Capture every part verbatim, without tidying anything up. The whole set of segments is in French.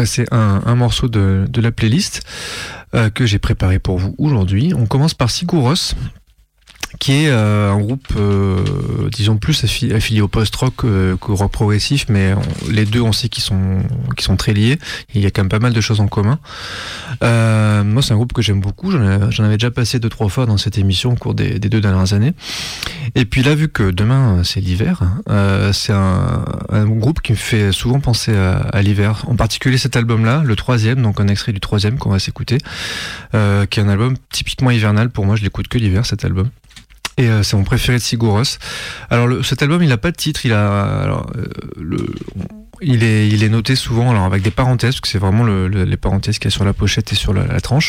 passer un, un morceau de, de la playlist euh, que j'ai préparé pour vous aujourd'hui. On commence par Sigur Rós, qui est euh, un groupe, euh, disons, plus affi- affilié au post-rock euh, qu'au rock progressif, mais on, les deux, on sait qu'ils sont, qu'ils sont très liés. Il y a quand même pas mal de choses en commun. Euh, moi, c'est un groupe que j'aime beaucoup. J'en, ai, j'en avais déjà passé deux, trois fois dans cette émission au cours des, des deux dernières années. Et puis là, vu que demain, c'est l'hiver, euh, c'est un, un groupe qui me fait souvent penser à, à l'hiver. En particulier cet album-là, le troisième, donc un extrait du troisième qu'on va s'écouter, euh, qui est un album typiquement hivernal. Pour moi, je l'écoute que l'hiver, cet album. Et euh, c'est mon préféré de Sigur Rós. Alors le, cet album, il n'a pas de titre, il a, alors, euh, le, il est, il est noté souvent, alors avec des parenthèses, parce que c'est vraiment le, le, les parenthèses qu'il y a sur la pochette et sur la, la tranche.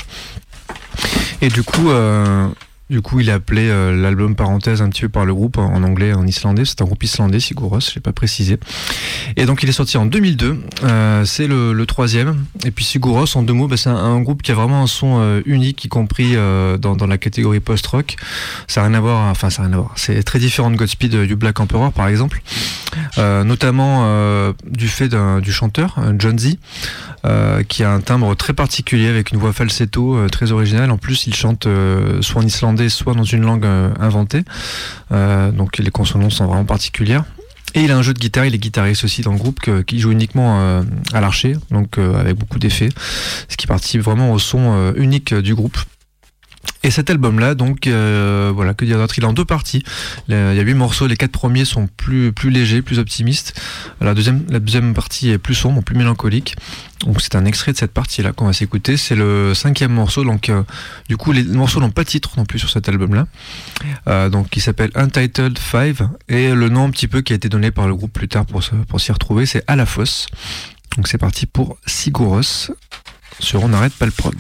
Et du coup, euh, du coup, il est appelé euh, l'album parenthèse un petit peu par le groupe en, en anglais, en islandais. C'est un groupe islandais, Sigur Rós, je l'ai pas précisé. Et donc il est sorti en deux mille deux. Euh, c'est le, le troisième. Et puis Sigur Rós, en deux mots, bah, c'est un, un groupe qui a vraiment un son euh, unique, y compris euh, dans, dans la catégorie post-rock. Ça n'a rien à voir. Enfin, ça n'a rien à voir. C'est très différent de Godspeed euh, du Black Emperor, par exemple. Euh, notamment euh, du fait d'un, du chanteur John Z, euh, qui a un timbre très particulier avec une voix falsetto euh, très originale. En plus, il chante euh, soit en islandais, soit dans une langue euh, inventée. Euh, donc les consonances sont vraiment particulières. Et il a un jeu de guitare, il est guitariste aussi dans le groupe que, qui joue uniquement euh, à l'archer, donc euh, avec beaucoup d'effets, ce qui participe vraiment au son euh, unique euh, du groupe. Et cet album-là, donc, euh, voilà, que dire d'autre ? Il est en deux parties. Il y a huit morceaux, les quatre premiers sont plus, plus légers, plus optimistes. La deuxième, la deuxième partie est plus sombre, plus mélancolique. Donc c'est un extrait de cette partie-là qu'on va s'écouter. C'est le cinquième morceau, donc euh, du coup les morceaux n'ont pas de titre non plus sur cet album-là. Euh, donc il s'appelle Untitled Five, et le nom un petit peu qui a été donné par le groupe plus tard pour, se, pour s'y retrouver, c'est À la fosse. Donc c'est parti pour Sigur Rós sur On n'arrête pas le prog.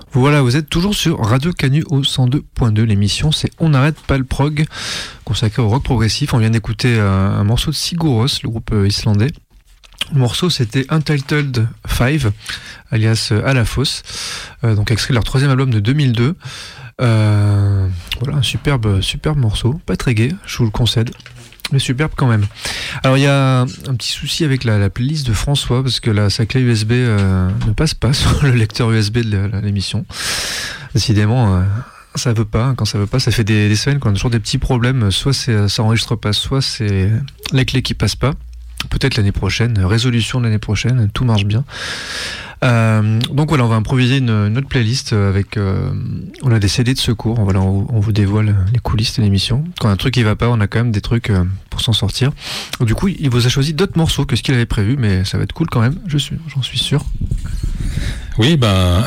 Voilà, vous êtes toujours sur Radio Canu au cent deux point deux. L'émission, c'est On n'arrête pas le prog, consacré au rock progressif. On vient d'écouter un, un morceau de Sigur Rós, le groupe islandais. Le morceau, c'était Untitled Five, alias À la fosse, euh, donc extrait de leur troisième album de deux mille deux. Euh, voilà, un superbe, superbe morceau, pas très gai, je vous le concède, mais superbe quand même. Alors il y a un petit souci avec la, la playlist de François, parce que la, sa clé U S B euh, ne passe pas sur le lecteur U S B de la, l'émission. Décidément, euh, ça veut pas. Quand ça veut pas, ça fait des, des semaines qu'on a toujours des petits problèmes. Soit c'est, ça enregistre pas, soit c'est la clé qui passe pas. Peut-être l'année prochaine, résolution de l'année prochaine, tout marche bien. Euh, donc voilà, on va improviser une, une autre playlist avec. Euh, on a des C D de secours. Voilà, on, on vous dévoile les coulisses de l'émission. Quand un truc qui va pas, on a quand même des trucs euh, pour s'en sortir. Donc, du coup, il vous a choisi d'autres morceaux que ce qu'il avait prévu, mais ça va être cool quand même. Je suis, j'en suis sûr. Oui, ben.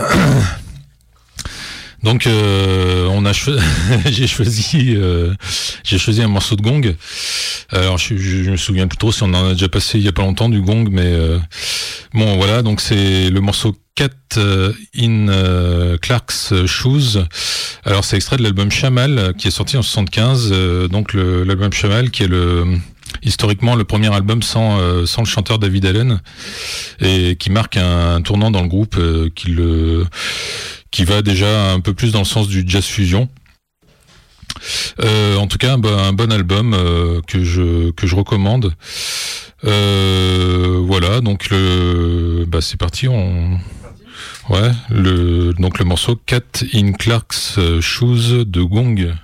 Donc euh, on a cho- j'ai choisi euh, j'ai choisi un morceau de gong. Alors je, je, je me souviens plus trop si on en a déjà passé il y a pas longtemps du gong, mais euh, bon voilà, donc c'est le morceau Cat in euh, Clark's Shoes. Alors c'est extrait de l'album Shamal qui est sorti en soixante-quinze, euh, donc le, l'album Shamal qui est le historiquement le premier album sans euh, sans le chanteur David Allen et qui marque un, un tournant dans le groupe euh, qui le qui va déjà un peu plus dans le sens du jazz fusion. Euh, en tout cas, un, bon, un bon album euh, que je que je recommande. Euh, voilà, donc le, bah c'est parti. On, ouais, le donc le morceau Cat in Clark's Shoes de Gong.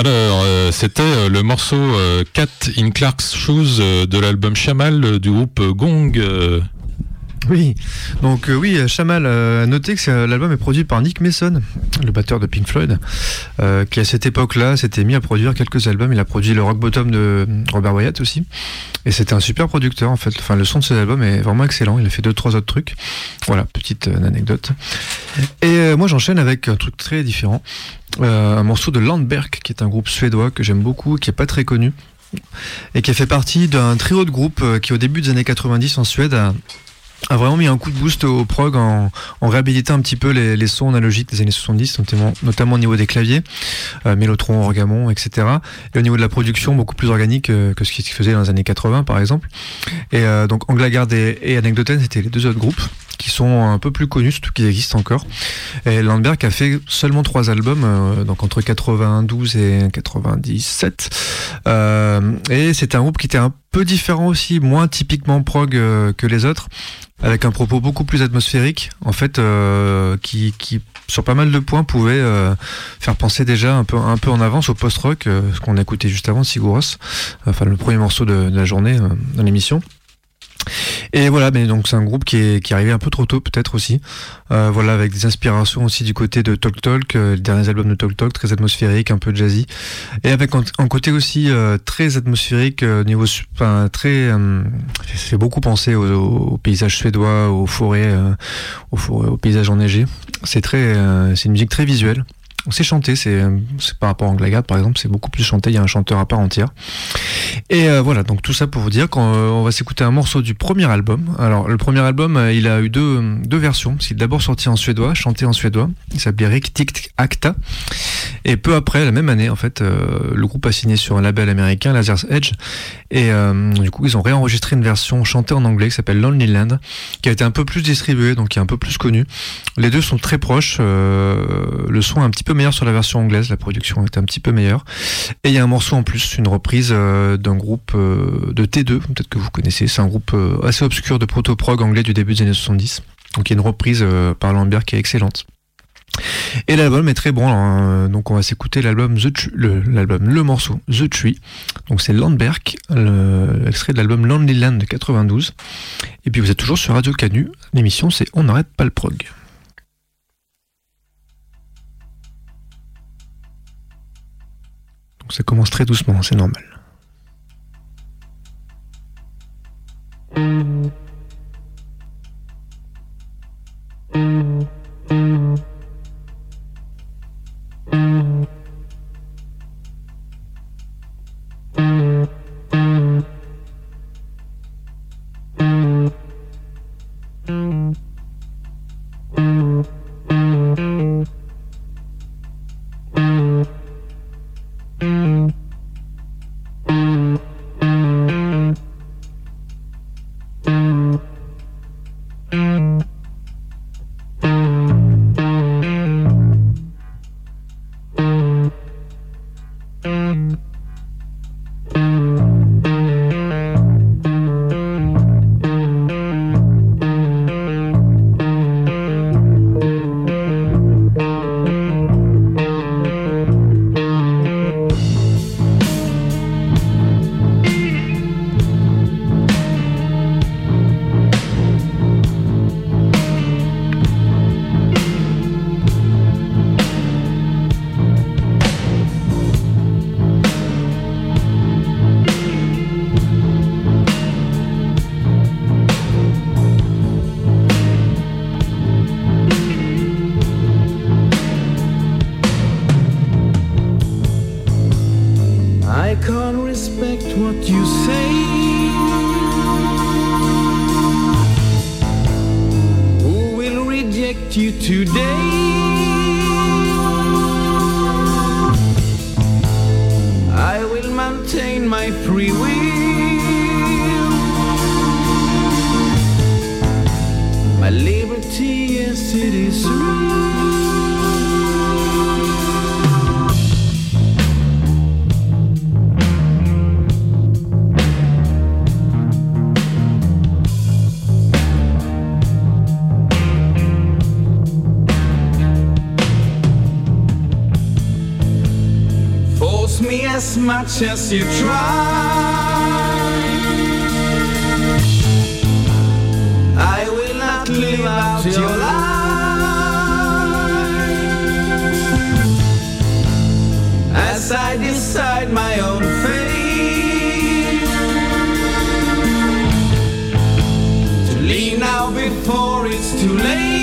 Alors, euh, c'était euh, le morceau euh, Cat in Clark's Shoes euh, de l'album Shamal euh, du groupe euh, Gong. Euh. Oui, donc euh, oui, Shamal, euh, notez que c'est, l'album est produit par Nick Mason, le batteur de Pink Floyd, euh, qui à cette époque-là s'était mis à produire quelques albums. Il a produit le Rock Bottom de Robert Wyatt aussi, et c'était un super producteur en fait. Enfin, le son de cet album est vraiment excellent. Il a fait deux trois autres trucs. Voilà, petite euh, anecdote. Et euh, moi, j'enchaîne avec un truc très différent, euh, un morceau de Landberg, qui est un groupe suédois que j'aime beaucoup, qui est pas très connu, et qui a fait partie d'un trio de groupes euh, qui au début des années quatre-vingt-dix en Suède a a vraiment mis un coup de boost au prog en, en réhabilitant un petit peu les, les sons analogiques des années soixante-dix, notamment, notamment au niveau des claviers, euh, Mellotron, Orgamon, et cetera. Et au niveau de la production, beaucoup plus organique euh, que ce qui se faisait dans les années quatre-vingts, par exemple. Et euh, donc Anglagard et, et Anecdoten, c'était les deux autres groupes qui sont un peu plus connus, surtout qu'ils existent encore. Et Landberg a fait seulement trois albums, euh, donc entre quatre-vingt-douze et quatre-vingt-dix-sept. Euh, et c'était un groupe qui était un peu différent aussi, moins typiquement prog euh, que les autres, avec un propos beaucoup plus atmosphérique, en fait, euh, qui, qui sur pas mal de points pouvait euh, faire penser déjà un peu, un peu en avance au post-rock, euh, ce qu'on a écouté juste avant, Sigur Rós, enfin le premier morceau de, de la journée euh, dans l'émission. Et voilà, mais donc c'est un groupe qui est qui est arrivé un peu trop tôt peut-être aussi, euh, voilà, avec des inspirations aussi du côté de Talk Talk, euh, les derniers albums de Talk Talk, très atmosphérique, un peu jazzy, et avec un, un côté aussi euh, très atmosphérique, euh, niveau, enfin très, euh, fait beaucoup penser aux, aux paysages suédois, aux forêts, euh, aux forêts, aux paysages enneigés. C'est très, euh, c'est une musique très visuelle. C'est chanté, c'est, c'est par rapport à Anglagard par exemple, c'est beaucoup plus chanté, il y a un chanteur à part entière. Et euh, voilà, donc tout ça pour vous dire qu'on euh, va s'écouter un morceau du premier album. Alors le premier album, euh, il a eu deux, deux versions. C'est d'abord sorti en suédois, chanté en suédois. Il s'appelait Riktigt Akta. Et peu après, la même année, en fait, euh, le groupe a signé sur un label américain, Lazar's Edge. Et euh, du coup, ils ont réenregistré une version chantée en anglais qui s'appelle Lonely Land, qui a été un peu plus distribuée, donc qui est un peu plus connue. Les deux sont très proches. Euh, le son est un petit peu meilleur sur la version anglaise, la production est un petit peu meilleure. Et il y a un morceau en plus, une reprise euh, d'un groupe euh, de T deux, peut-être que vous connaissez. C'est un groupe euh, assez obscur de proto-prog anglais du début des années soixante-dix. Donc il y a une reprise euh, par Landberg qui est excellente. Et l'album est très bon, alors, euh, donc on va s'écouter l'album, The Tr- le, l'album, le morceau The Tree. Donc c'est Landberg, le, l'extrait de l'album Lonely Land de quatre-vingt-douze. Et puis vous êtes toujours sur Radio Canu, l'émission c'est On n'arrête pas le prog. Donc ça commence très doucement, c'est normal. as much as you try. I will not live out your life as I decide my own fate. To leave now before it's too late.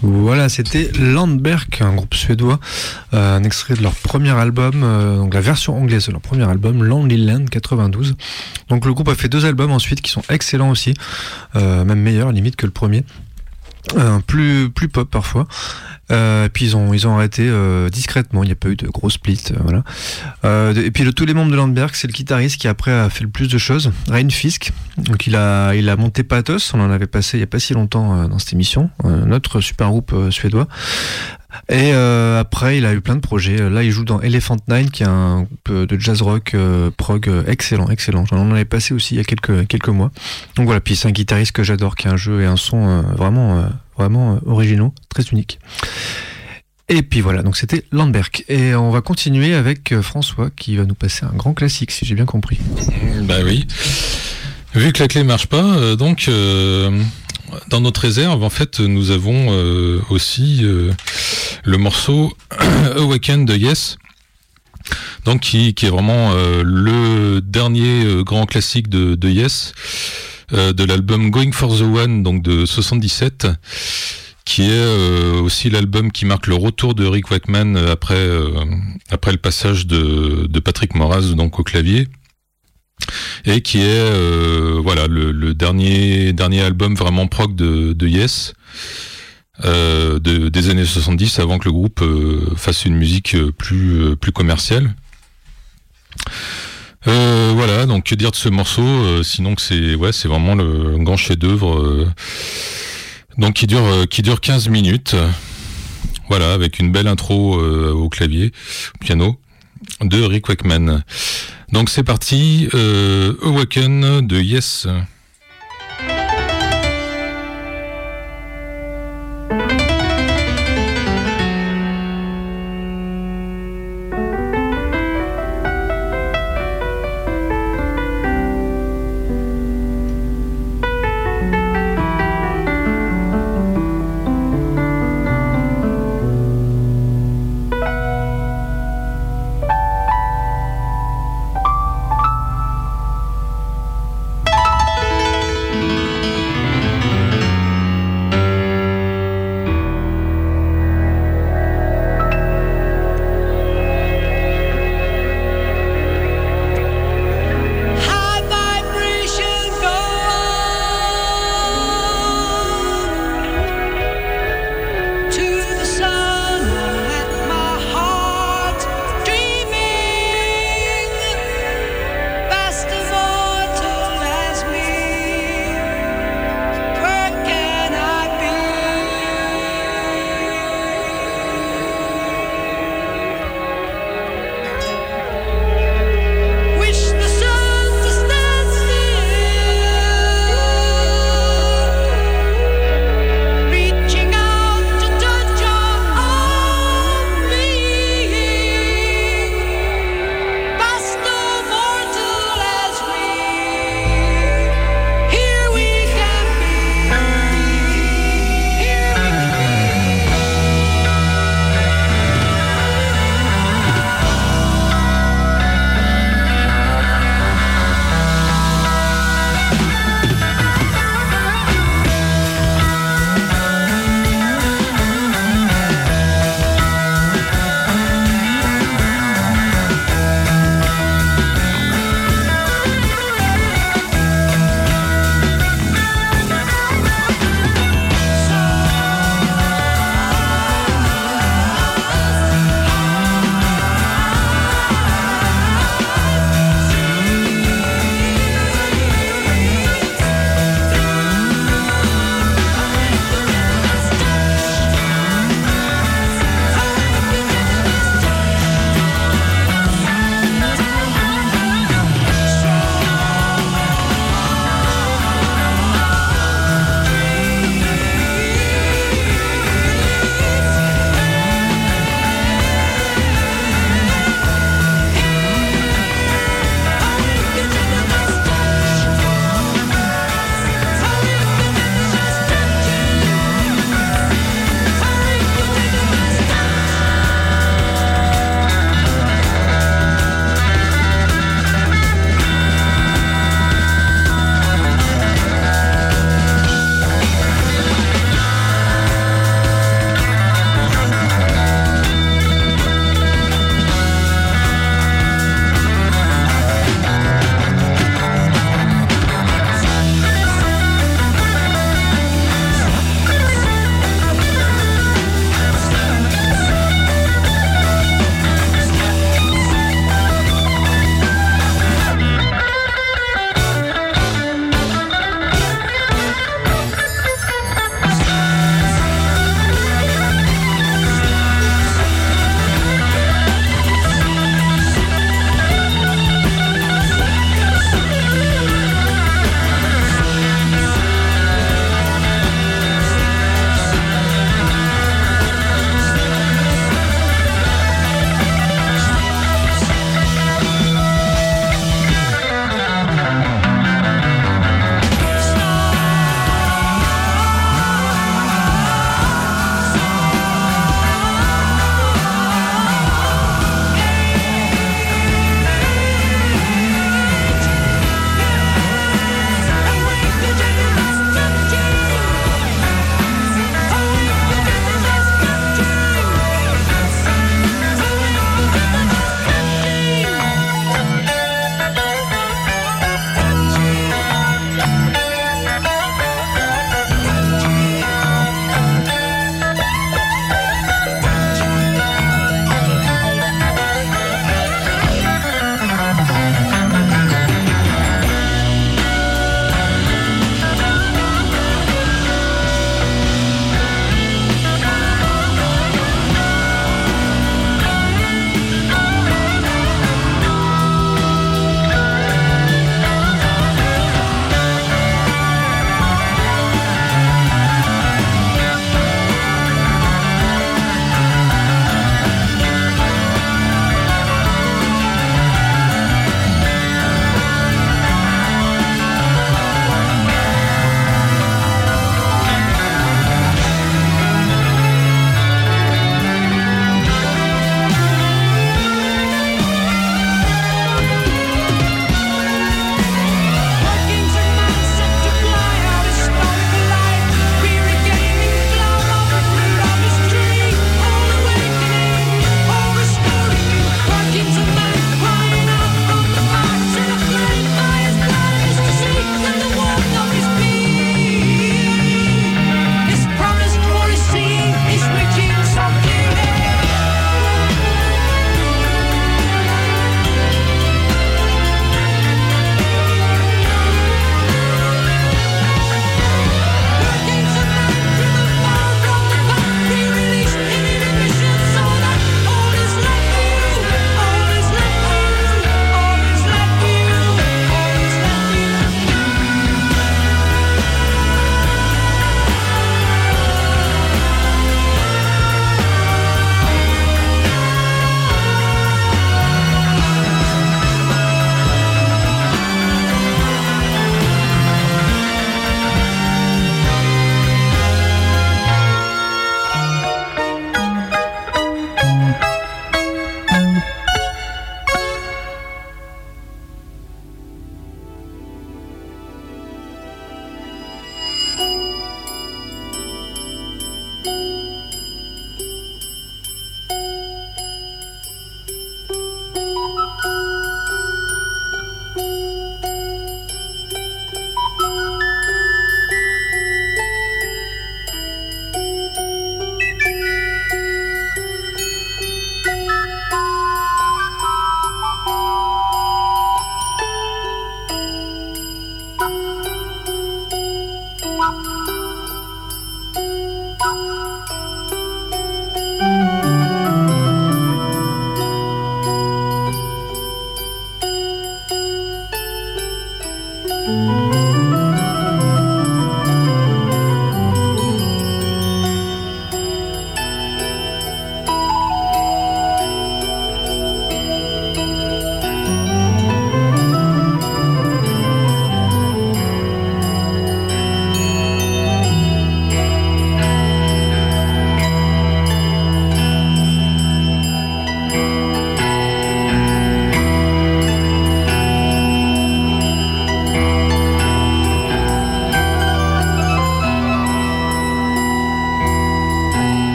Voilà, c'était Landberg, un groupe suédois, euh, un extrait de leur premier album, euh, donc la version anglaise de leur premier album, Lonely Land quatre-vingt-douze. Donc le groupe a fait deux albums ensuite qui sont excellents aussi, euh, même meilleurs limite que le premier, euh, plus plus pop parfois. Euh, et puis ils ont ils ont arrêté euh, discrètement, il n'y a pas eu de gros split, euh, voilà. Euh, et puis de tous les membres de Landberg, c'est le guitariste qui après a fait le plus de choses, Rein Fisk. Donc il a il a monté Pathos, on en avait passé il y a pas si longtemps euh, dans cette émission, euh, notre super groupe euh, suédois. Et euh, après il a eu plein de projets. Là il joue dans Elephant Nine, qui est un groupe de jazz rock euh, prog euh, excellent, excellent. J'en en avais passé aussi il y a quelques quelques mois. Donc voilà, puis c'est un guitariste que j'adore, qui a un jeu et un son euh, vraiment euh, vraiment originaux, très uniques. Et puis voilà, donc c'était Landberg. Et on va continuer avec François qui va nous passer un grand classique, si j'ai bien compris. Bah oui. Vu que la clé marche pas, euh, donc euh, dans notre réserve, en fait, nous avons euh, aussi euh, le morceau Awaken de Yes. Donc qui, qui est vraiment euh, le dernier euh, grand classique de, de Yes. Euh, de l'album Going for the One, donc de soixante-dix-sept, qui est euh, aussi l'album qui marque le retour de Rick Wakeman après euh, après le passage de, de Patrick Moraz donc au clavier, et qui est euh, voilà le, le dernier dernier album vraiment prog de, de Yes euh, de, des années soixante-dix, avant que le groupe euh, fasse une musique plus plus commerciale. Euh, voilà, donc que dire de ce morceau, euh, sinon que c'est ouais, c'est vraiment le grand chef-d'œuvre, euh, donc qui dure euh, qui dure quinze minutes. Voilà, avec une belle intro euh, au clavier, au piano de Rick Wakeman. Donc c'est parti, euh, Awaken de Yes.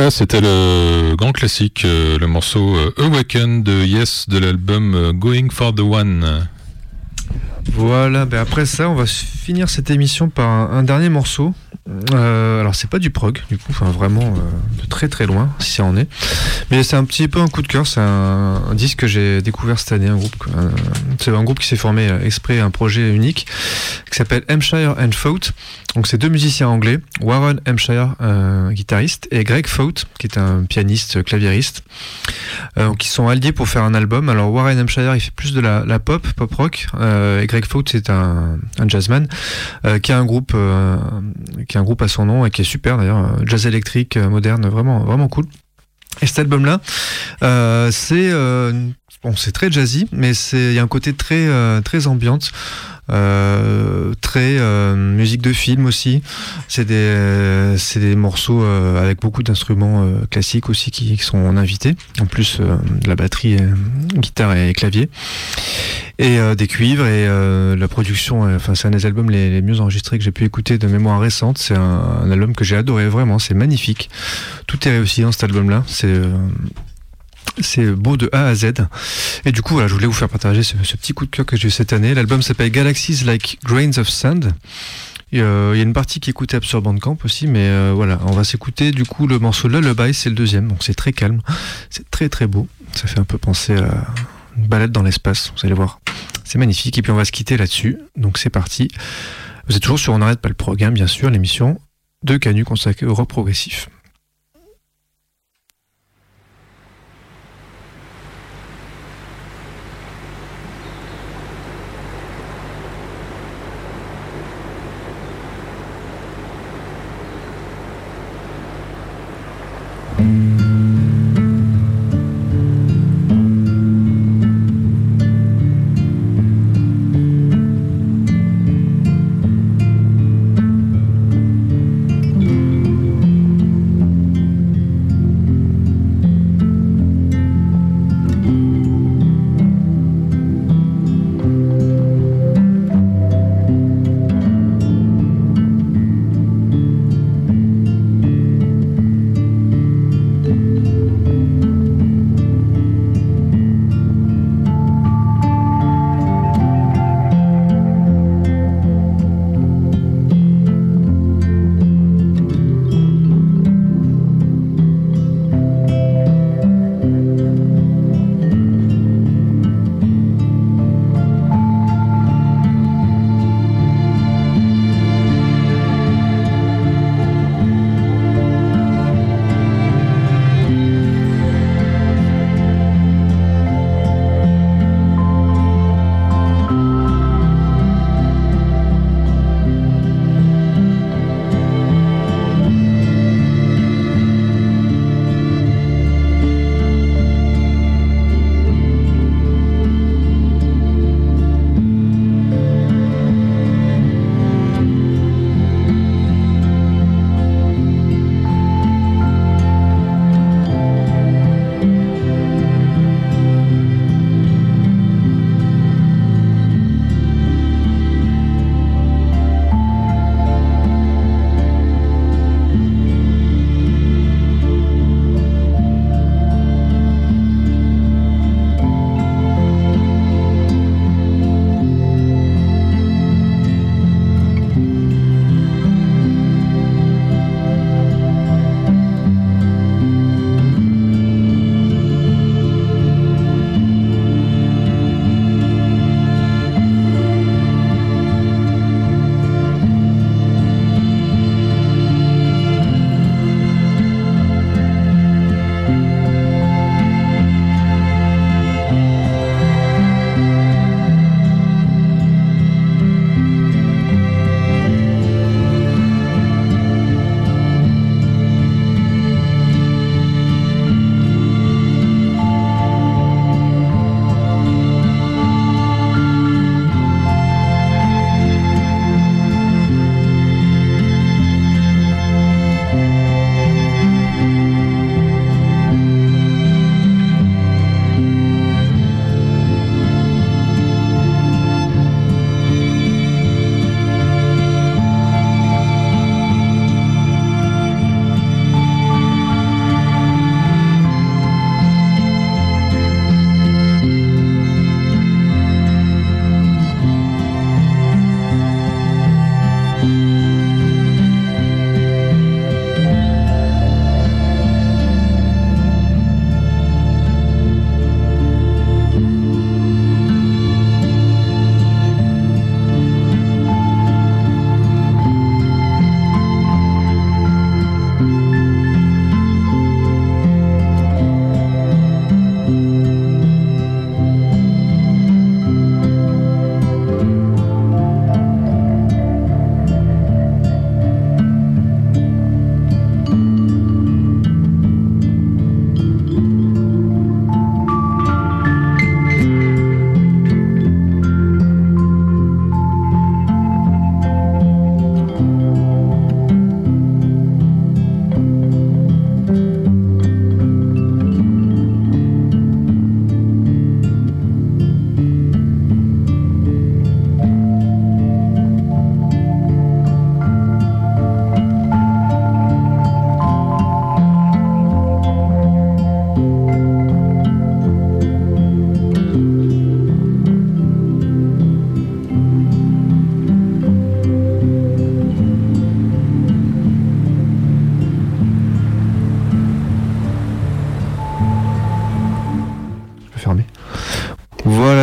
là, c'était le grand classique, euh, le morceau euh, Awaken de Yes de l'album euh, Going for the One. Voilà, ben après ça, on va finir cette émission par un, un dernier morceau. Euh, alors c'est pas du prog, du coup, enfin vraiment euh, de très très loin, si ça en est. Mais c'est un petit peu un coup de cœur. C'est un, un disque que j'ai découvert cette année. Un groupe, un, c'est un groupe qui s'est formé exprès, un projet unique qui s'appelle Hampshire and Fout. Donc c'est deux musiciens anglais, Warren Hampshire, un guitariste, et Greg Fout, qui est un pianiste claviériste, euh, qui sont alliés pour faire un album. Alors Warren Hampshire, il fait plus de la, la pop, pop rock, euh, et Greg Fout, c'est un, un jazzman euh, qui a un groupe, euh, qui a un groupe à son nom et qui est super d'ailleurs, jazz électrique moderne, vraiment, vraiment cool. Et cet album-là, euh, c'est euh, bon, c'est très jazzy, mais c'est il y a un côté très euh, très ambiante. Euh, très euh, musique de film aussi. C'est des euh, c'est des morceaux euh, avec beaucoup d'instruments euh, classiques aussi qui, qui sont invités. En plus euh, de la batterie, euh, guitare et clavier et euh, des cuivres et euh, la production. Enfin, c'est un des albums les, les mieux enregistrés que j'ai pu écouter de mémoire récente. C'est un, un album que j'ai adoré vraiment. C'est magnifique. Tout est réussi dans cet album-là. C'est euh, C'est beau de A à Z. Et du coup, voilà, je voulais vous faire partager ce, ce petit coup de cœur que j'ai eu cette année. L'album s'appelle Galaxies Like Grains of Sand. Il euh, y a une partie qui est écoutable sur Bandcamp aussi, mais euh, voilà, on va s'écouter du coup le morceau Lullaby, c'est le deuxième, donc c'est très calme, c'est très très beau. Ça fait un peu penser à une balade dans l'espace, vous allez voir. C'est magnifique, et puis on va se quitter là-dessus. Donc c'est parti. Vous êtes toujours sur On n'arrête pas le programme, bien sûr, l'émission de Canu consacrée au rock progressif.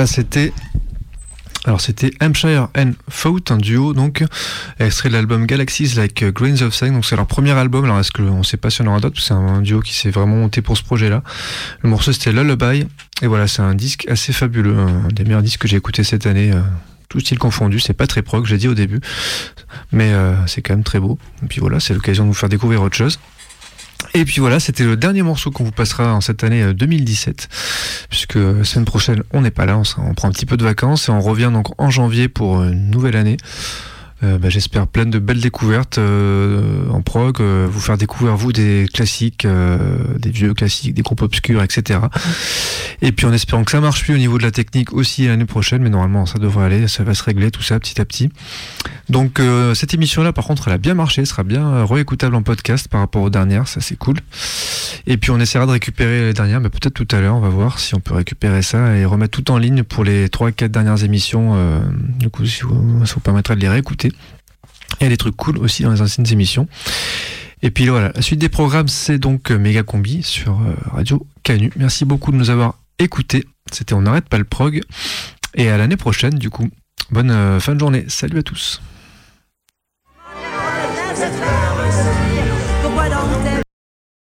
Voilà, c'était alors c'était Hampshire and Fought, un duo donc, extrait de l'album Galaxies Like Grains of Sand. Donc c'est leur premier album. Alors est-ce que on sait pas si on aura d'autres, c'est un duo qui s'est vraiment monté pour ce projet-là. Le morceau c'était Lullaby et voilà, c'est un disque assez fabuleux, un des meilleurs disques que j'ai écouté cette année. Tout style confondu, c'est pas très prog, j'ai dit au début, mais euh, c'est quand même très beau. Et puis voilà, c'est l'occasion de vous faire découvrir autre chose. Et puis voilà, c'était le dernier morceau qu'on vous passera en cette année deux mille dix-sept, puisque la semaine prochaine on n'est pas là, on, sera, on prend un petit peu de vacances et on revient donc en janvier pour une nouvelle année. Euh, bah, j'espère plein de belles découvertes euh, en prog, euh, vous faire découvrir vous des classiques, euh, des vieux classiques, des groupes obscurs, et cetera. Et puis en espérant que ça marche plus au niveau de la technique aussi l'année prochaine, mais normalement ça devrait aller, ça va se régler tout ça petit à petit. Donc euh, cette émission-là, par contre, elle a bien marché, elle sera bien euh, réécoutable en podcast par rapport aux dernières, ça c'est cool. Et puis on essaiera de récupérer les dernières, mais peut-être tout à l'heure, on va voir si on peut récupérer ça et remettre tout en ligne pour les trois quatre dernières émissions. Euh, du coup, si vous, ça vous permettra de les réécouter. Il y a des trucs cool aussi dans les anciennes émissions. Et puis voilà, la suite des programmes, c'est donc Méga Combi sur euh, Radio Canu. Merci beaucoup de nous avoir écoutés. C'était On n'arrête pas le prog. Et à l'année prochaine, du coup. Bonne euh, fin de journée. Salut à tous.